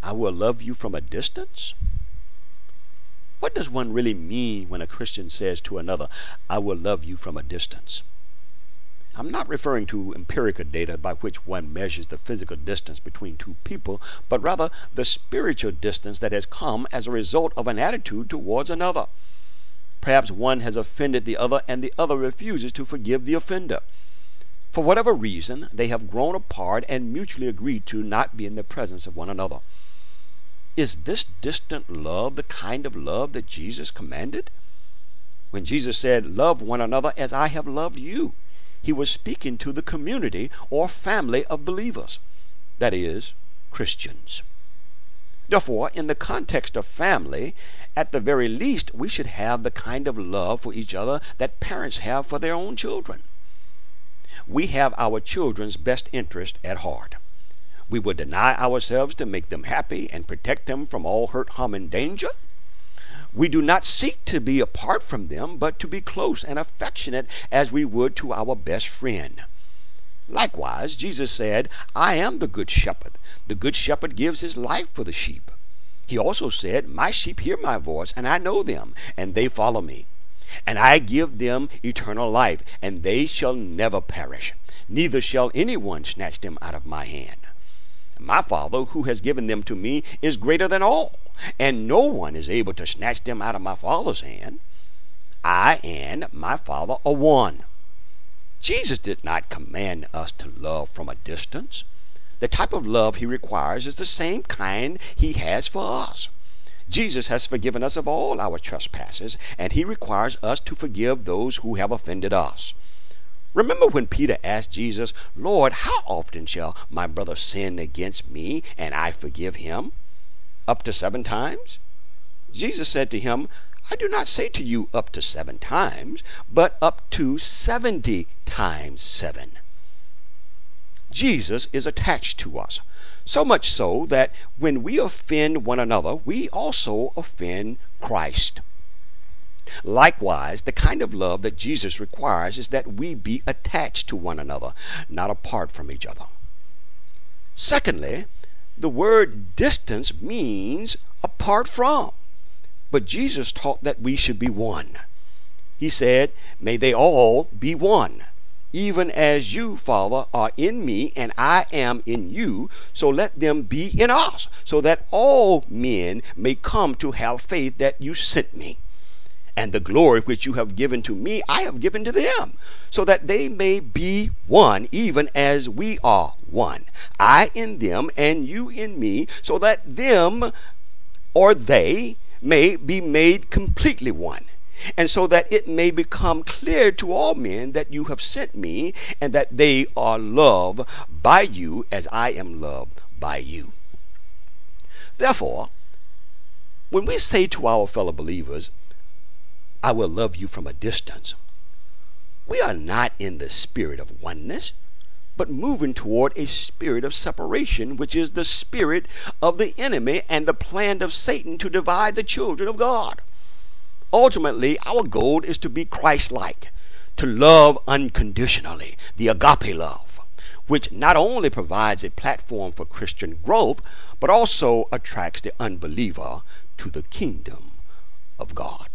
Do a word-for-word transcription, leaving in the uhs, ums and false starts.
I will love you from a distance? What does one really mean when a Christian says to another, I will love you from a distance? I'm not referring to empirical data by which one measures the physical distance between two people, but rather the spiritual distance that has come as a result of an attitude towards another. Perhaps one has offended the other and the other refuses to forgive the offender. For whatever reason, they have grown apart and mutually agreed to not be in the presence of one another. Is this distant love the kind of love that Jesus commanded? When Jesus said, love one another as I have loved you, he was speaking to the community or family of believers, that is, Christians. Therefore, in the context of family, at the very least, we should have the kind of love for each other that parents have for their own children. We have our children's best interest at heart. We would deny ourselves to make them happy and protect them from all hurt, harm, and danger. We do not seek to be apart from them, but to be close and affectionate as we would to our best friend. Likewise, Jesus said, I am the good shepherd. The good shepherd gives his life for the sheep. He also said, my sheep hear my voice, and I know them, and they follow me. And I give them eternal life, and they shall never perish, neither shall anyone snatch them out of my hand. My Father, who has given them to me, is greater than all, and no one is able to snatch them out of my Father's hand. I and my Father are one. Jesus did not command us to love from a distance. The type of love he requires is the same kind he has for us. Jesus has forgiven us of all our trespasses, and he requires us to forgive those who have offended us. Remember when Peter asked Jesus, Lord, how often shall my brother sin against me and I forgive him? Up to seven times? Jesus said to him, I do not say to you up to seven times, but up to seventy times seven. Jesus is attached to us, so much so that when we offend one another, we also offend Christ. Likewise, the kind of love that Jesus requires is that we be attached to one another, not apart from each other. Secondly, the word distance means apart from, but Jesus taught that we should be one. He said, may they all be one, even as you, Father, are in me and I am in you, so let them be in us, so that all men may come to have faith that you sent me. And the glory which you have given to me, I have given to them, so that they may be one, even as we are one. I in them, and you in me, so that them, or they, may be made completely one. And so that it may become clear to all men that you have sent me, and that they are loved by you as I am loved by you. Therefore, when we say to our fellow believers, I will love you from a distance, we are not in the spirit of oneness, but moving toward a spirit of separation, which is the spirit of the enemy and the plan of Satan to divide the children of God. Ultimately, our goal is to be Christ-like, to love unconditionally, the agape love, which not only provides a platform for Christian growth, but also attracts the unbeliever to the kingdom of God.